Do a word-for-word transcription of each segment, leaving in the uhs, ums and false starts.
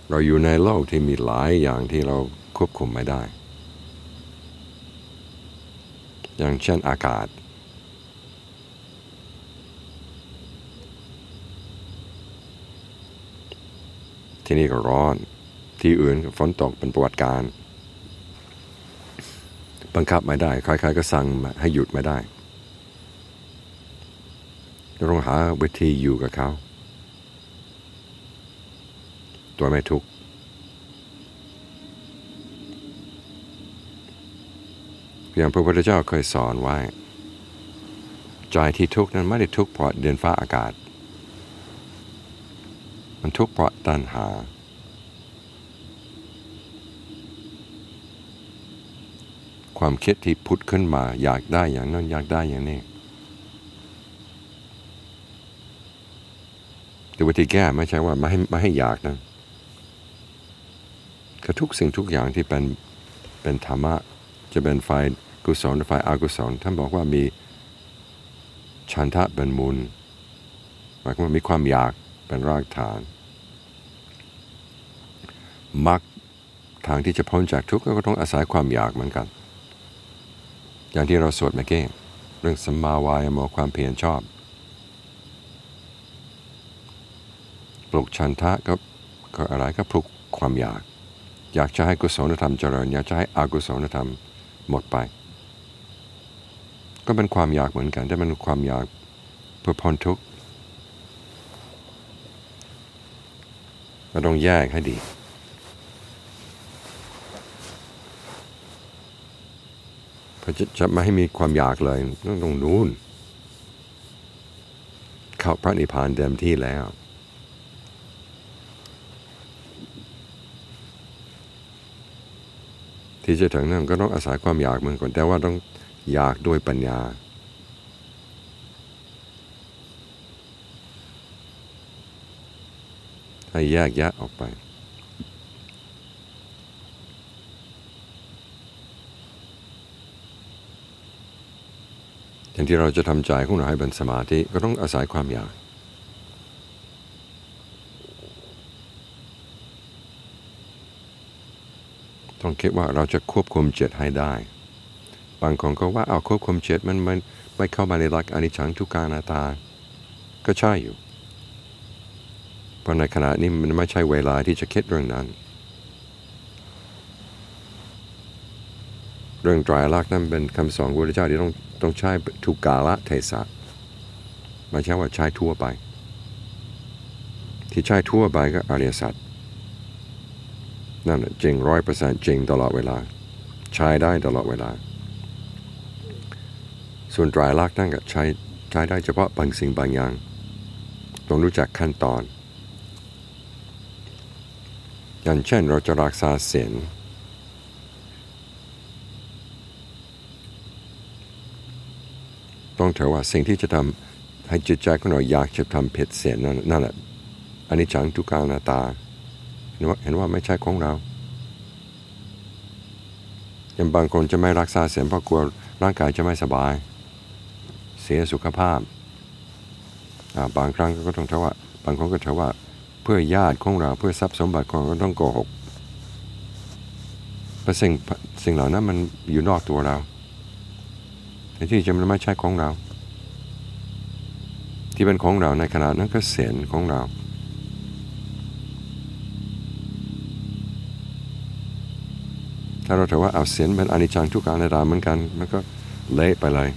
เราอยู่ในโลกที่มีหลายอย่างที่เราควบคุมไม่ได้อย่างเช่นอากาศที่นี่ก็ร้อนที่อื่นก็ฝนตกเป็นประวัติการบังคับไม่ได้ใครๆก็สั่งให้หยุดไม่ได้เราต้องหาวิธีอยู่กับเขาตัวไม่ทุกข์อย่างพระพุทธเจ้าเคยสอนไว้ใจที่ทุกข์นั้นไม่ได้ทุกข์เพราะเดินฟ้าอากาศมันทุกข์เพราะตัณหาความคิดที่พุทธขึ้นมาอยากได้อย่างนั้นอยากได้อย่างนี้แต่วิธีแก้ไม่ใช่ว่าไม่ให้ไม่ให้อยากนะคือทุกสิ่งทุกอย่างที่เป็นเป็นธรรมะจะเป็นฝ่ายกุศลหรือฝ่ายอกุศลท่านบอกว่ามีฉันทะเป็นมูลหมายความว่ามีความอยากเป็นรากฐานมรรคทางที่จะพ้นจากทุกข์ก็ต้องอาศัยความอยากเหมือนกันอย่างที่เราสวดเมื่อกี้เรื่องสัมมาวายามะความเพียรชอบปลุกฉันทะก็ก็อะไรก็ปลุกความอยากอยากจะให้กุศลธรรมเจริญอยากจะให้อกุศลธรรมหมดไปก็เป็นความอยากเหมือนกันแต่มันความอยากเพื่อพ้นทุกข์เราต้องแยกให้ดีเพื่อจะจะไม่ให้มีความอยากเลยต้องตรงนู้นเข้าพระนิพพานเต็มที่แล้วที่จะถึงนั้นก็ต้องอาศัยความอยากเหมือนกันแต่ว่าต้องอยากด้วยปัญญาให้แยกแยะออกไปอย่างที่เราจะทำใจของเราให้เป็นสมาธิก็ต้องอาศัยความอยากต้องคิดว่าเราจะควบคุมจิตให้ได้บางคนก็ว่าเอาควบคุมจิตมันมันไม่เข้ามาในหลักอนิจจังทุกขังอนัตตาก็ใช่อยู่เพราะในขณะนี้มันไม่ใช่เวลาที่จะคิดเรื่องนั้นเรื่องไตรลักษณ์นั้นเป็นคำสอนของพระพุทธเจ้าที่ต้องต้องใช้ทุกกาลเทศะไม่ใช่ว่าใช้ทั่วไปที่ใช้ทั่วไปก็อริยสัจนั่นจริงร้อยเปอร์เซ็นต์จริงตลอดเวลาใช้ได้ตลอดเวลาส่วนไตรลักษณ์นั่นก็ใช้ใช้ได้เฉพาะบางสิ่งบางอย่างต้องรู้จักขั้นตอนอย่างเช่นเราจะรักษาศีลต้องถือว่าสิ่งที่จะทำให้จิตใจของเราอยากจะทำผิดศีลนั่นนั่นแหละอนิจจังทุกขังอนัตตาเห็นว่าเห็นว่าไม่ใช่ของเราอย่างบางคนจะไม่รักษาศีลเพราะกลัวร่างกายจะไม่สบายเสียสุขภาพบางครั้งก็ต้องถือว่าบางคนก็ถือว่าเพื่อญาติของเราเพื่อทรัพย์สมบัติของเราก็ต้องโกหกเพราะสิ่งสิ่งเหล่านั้นมันอยู่นอกตัวเราแต่ที่จะมันไม่ใช่ของเราที่เป็นของเราในขณะนั้นก็ศีลของเราถ้าเราถือว่าเอาศีลเป็นอนิจจังทุกขังอนัตตาเหมือนกันมันก็เละไปเลย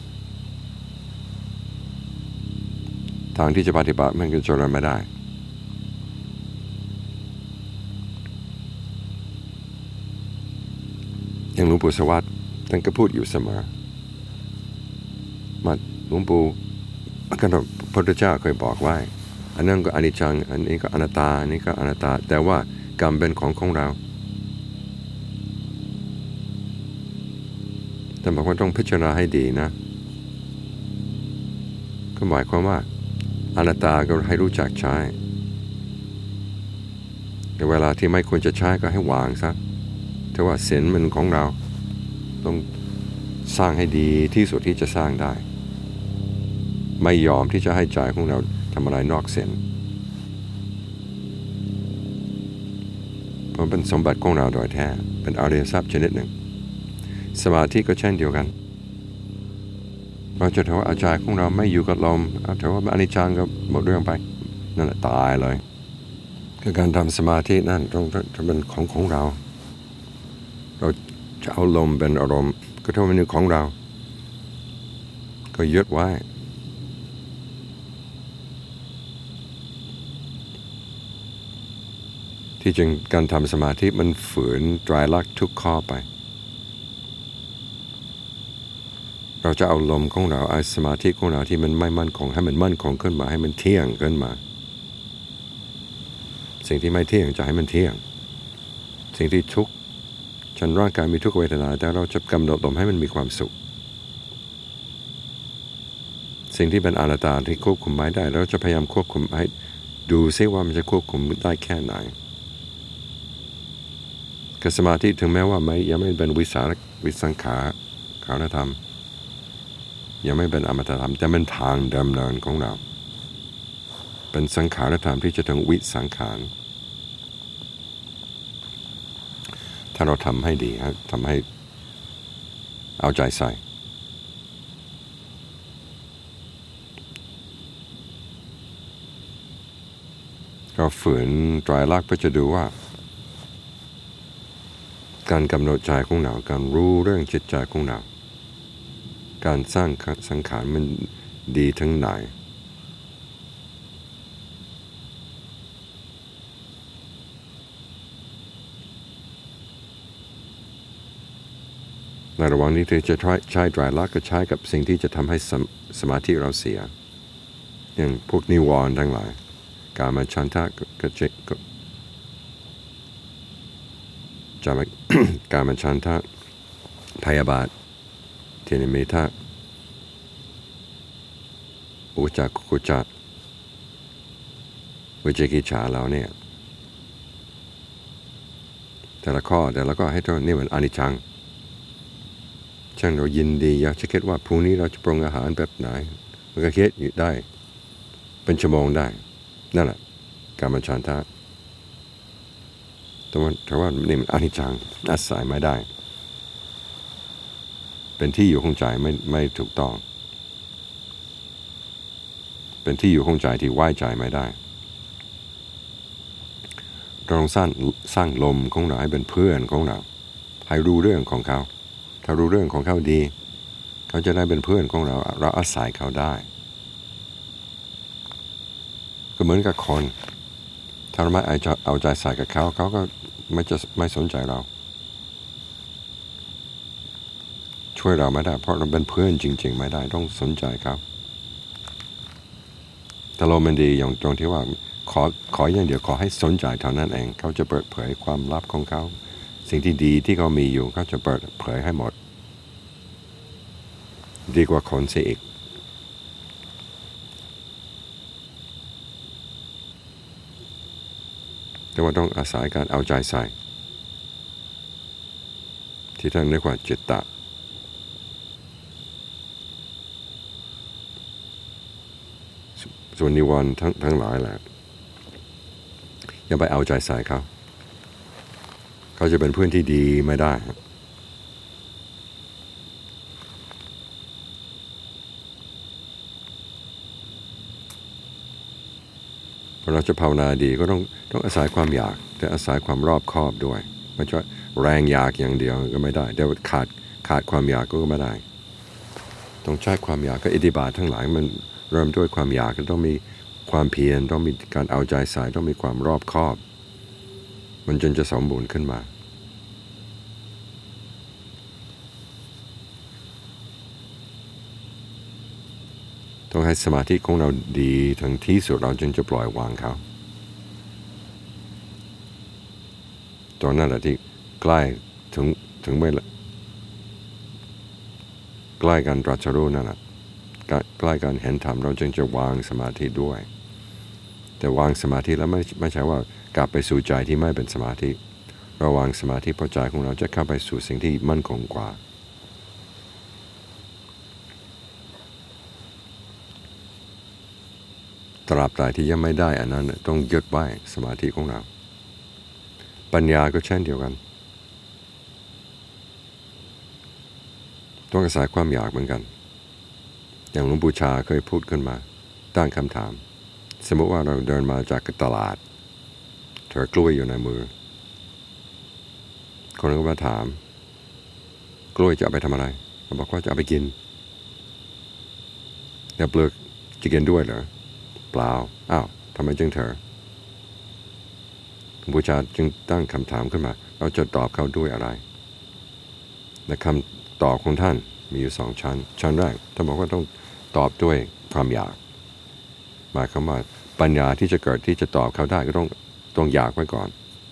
ทางที่จะปฏิบัติมันก็เจริญไม่ได้อย่างหลวงปู่สวัสดิ์ท่านก็พูดอยู่เสมอมาหลวงปู่ก็พระพุทธเจ้าเคยบอกไว้อันนั้นก็อนิจจังอันนี้ก็อนัตตาอันนี้ก็อนัตตาแต่ว่ากรรมเป็นของของเราแต่บอกว่าต้องพิจารณาให้ดีนะก็หมายความว่าอนัตตาก็ให้รู้จักใช้แต่เวลาที่ไม่ควรจะใช้ก็ให้วางซะแต่ว่าศีลมันของเราต้องสร้างให้ดีที่สุดที่จะสร้างได้ไม่ยอมที่จะให้ใจของเราทำอะไรนอกศีลเพราะเป็นสมบัติของเราโดยแท้เป็นอริยทรัพย์ชนิดหนึ่งสมาธิก็เช่นเดียวกันเราจะถือว่าอาจารย์ของเราไม่อยู่กับลมถือว่าอนิจจังก็หมดเรื่องไปนั่นแหละตายเลยคือการทำสมาธินั่นต้องต้องเป็นของของเราเราจะเอาลมเป็นอารมณ์ก็เท่าเป็นของเราก็ยึดไว้ที่จริงการทำสมาธิมันฝืนไตรลักษณ์ทุกข้อไปเราจะเอาลมของเราเอาสมาธิของเราที่มันไม่มั่นคงให้มันมั่นคงขึ้นมาให้มันเที่ยงขึ้นมาสิ่งที่ไม่เที่ยงจะให้มันเที่ยงสิ่งที่ทุกข์ฉันร่างกายมีทุกเวทนาแต่เราจะกำหนดลมให้มันมีความสุขสิ่งที่เป็นอนัตตาที่ควบคุมไม่ได้เราจะพยายามควบคุมให้ดูซิว่ามันจะควบคุมได้แค่ไหนกับสมาธิถึงแม้ว่าไม่ยังไม่เป็นวิสาวิสังขารขารธรรมยังไม่เป็นอมตะธรรมแต่เป็นทางดำเนินของเราเป็นสังขารธรรมที่จะถึงวิสังขารถ้าเราทำให้ดีครับทำให้เอาใจใส่เราฝืนไตรลักษณ์เพื่อจะดูว่าการกำหนดใจของเราการรู้เรื่องจิตใจของเราการสร้างสังขารมันดีทั้งไหนในระหว่างนี้เธอจะใช้ไตรลักษณ์ก็ใช้กับสิ่งที่จะทำให้ส, สมาธิเราเสียอย่างพวกนิวรณ์ทั้งหลายการมาชันทะก็เจก็จะมา การมาชันทะพยาบาทเทนิเมทะอุจักกุจักวิจิกิจฉาเราเนี่ยแต่ละข้อแต่ละข้อให้ตัวนี่เหมือนอนิจจังเช่นเรายินดีอยากจะคิดว่าพรุ่งนี้เราจะปรุงอาหารแบบไหนมันก็คิดอยู่ได้เป็นชั่วโมงได้นั่นแหละการมาชันทะแต่ว่าแต่ว่านี่มันอนิจจังอาศัยไม่ได้เป็นที่อยู่ของใจไม่ไม่ถูกต้องเป็นที่อยู่ของใจที่ไว้ใจไม่ได้เราต้องสร้างสร้างลมของเราให้เป็นเพื่อนของเราให้รู้เรื่องของเขาถ้ารู้เรื่องของเขาดีเขาจะได้เป็นเพื่อนของเราเราอาศัยเขาได้ก็เหมือนกับคนถ้าเราไม่เอาใจใส่กับเขาเขาก็ไม่จะไม่สนใจเราช่วยเราไม่ได้เพราะเราเป็นเพื่อนจริงๆไม่ได้ต้องสนใจเขาแต่เรามันดีอย่างตรงที่ว่าขอขออย่างเดียวขอให้สนใจเท่านั้นเองเขาจะเปิดเผยความลับของเขาสิ่งที่ดีที่เขามีอยู่เขาจะเปิดเผยให้หมดดีกว่าคนเสียอีกแต่ว่าต้องอาศัยการเอาใจใส่ที่ท่านเรียกว่าจิตตะส่วนนิวรณ์ทั้งทั้งหลายแหละอย่าไปเอาใจใส่เขาเขาจะเป็นเพื่อนที่ดีไม่ได้พอเราจะภาวนาดีก็ต้องต้องอาศัยความอยากแต่อาศัยความรอบคอบด้วยไม่ใช่แรงอยากอย่างเดียวก็ไม่ได้เดี๋ยวขาดขาดความอยากก็ไม่ได้ต้องใช้ความอยากก็อิทธิบาททั้งหลายมันเริ่มด้วยความอยากต้องมีความเพียรต้องมีการเอาใจใส่ต้องมีความรอบคอบมันจนจะสมบูรณ์ขึ้นมาต้องให้สมาธิของเราดีถึงที่สุดเราจึงจะปล่อยวางเขาตอนนั้นแหละที่ใกล้ถึงถึงเวลาใกล้การตรัสรู้นั่นแหละใกล้การเห็นธรรมเราจึงจะวางสมาธิด้วยแต่วางสมาธิแล้วไม่ไม่ใช่ว่ากลับไปสู่ใจที่ไม่เป็นสมาธิเราวางสมาธิเพราะใจของเราจะเข้าไปสู่สิ่งที่มั่นคงกว่าตราบใดที่ยังไม่ได้อันนั้นต้องยึดไว้สมาธิของเราปัญญาก็เช่นเดียวกันต้องอาศัยความอยากเหมือนกันอย่างหลวงปู่ชาเคยพูดขึ้นมาตั้งคำถามสมมติว่าเราเดินมาจากตลาดเธอกล้วยอยู่ในมือคนก็มาถามกล้วยจะเอาไปทำอะไรเขาบอกว่าจะเอาไปกินแล้วเปลือกจะกินด้วยเหรอเปล่าอ้าวทำไมจึงเธอหลวงปู่ชาจึงตั้งคำถามขึ้นมาเราจะตอบเขาด้วยอะไรและคำตอบของท่านมีอยู่สองชั้นชั้นแรกท่านบอกว่าต้องตอบด้วยความอยากหมายความว่าปัญญาที่จะเกิดที่จะตอบเขาได้ก็ต้องต้องอยากไว้ก่อน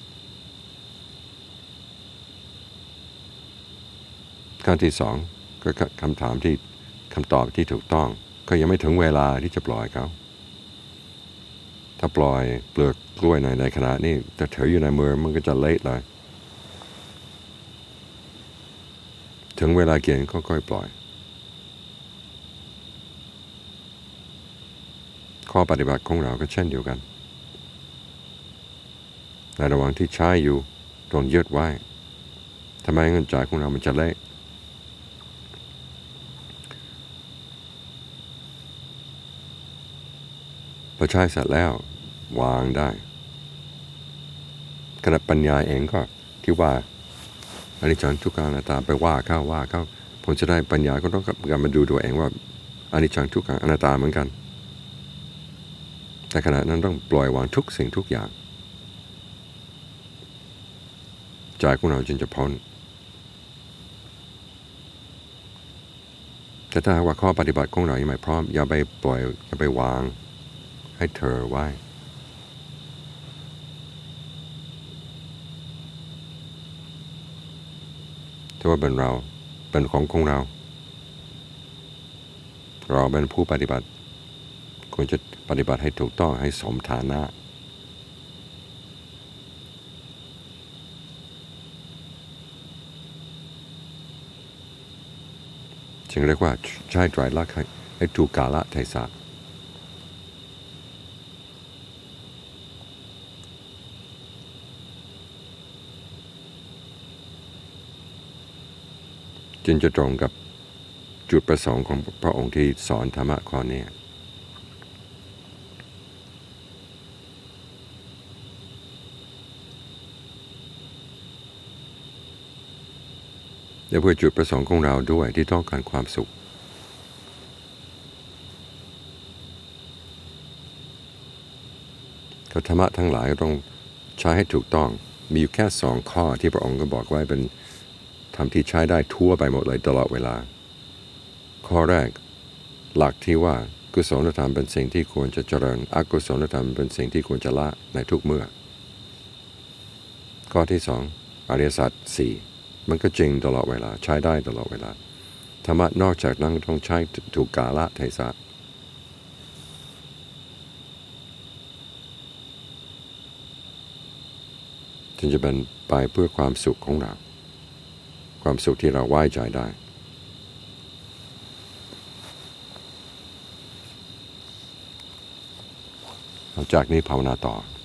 ขั้นที่สองก็คำถามที่คำตอบที่ถูกต้องก็ยังไม่ถึงเวลาที่จะปล่อยเขาถ้าปล่อยเปลือกกล้วยในในขณะนี้แต่เธออยู่ในมือมันก็จะเละเลยถึงเวลาเกินก็ค่อยปล่อยข้อปฏิบัติของเราก็เช่นเดียวกันในระหว่างที่ใช้อยู่ต้องยึดไว้ทำไมเงินจ่ายของเรามันจะเละพอใช้เสร็จแล้ววางได้ขณะปัญญาเองก็ที่ว่าอนิจจังทุกขังอนัตตาไปว่าเข้าว่าเข้าผมจะได้ปัญญาก็ต้องกลับมาดูตัวเองว่าอนิจจังทุกขังอนัตตาเหมือนกันแต่ขณะนั้นต้องปล่อยวางทุกสิ่งทุกอย่างใจของเราจึงจะพ้นแต่ถ้าว่าข้อปฏิบัติของเรายังไม่พร้อมอย่าไปปล่อยอย่าไปวางให้เธอไว้ถ้าว่าเป็นเราเป็นของของเราเราเป็นผู้ปฏิบัติควรจะปฏิบัติให้ถูกต้องให้สมฐานะจึงเรียกว่าใช้ไตรลักษณ์ให้ถูกกาลเทศะจึงจะตรงกับจุดประสงค์ของพระองค์ที่สอนธรรมะข้อนี้และเพื่อจุดประสงค์ของเราด้วยที่ต้องการความสุขธรรมะทั้งหลายก็ต้องใช้ให้ถูกต้องมีอยู่แค่สองข้อที่พระองค์ก็บอกไว้เป็นธรรมที่ใช้ได้ทั่วไปหมดเลยตลอดเวลาข้อแรกหลักที่ว่ากุศลธรรมเป็นสิ่งที่ควรจะเจริญอกุศลธรรมเป็นสิ่งที่ควรจะละในทุกเมื่อข้อที่สองอริยสัจสี่มันก็จริงตลอดเวลาใช้ได้ตลอดเวลาธรรมะนอกจากนั้นต้องใช้ถูกกาลเทศะจึงจะเป็นไปเพื่อความสุขของเราความสุขที่เราไว้ใจได้หลังจากนี้ภาวนาต่อ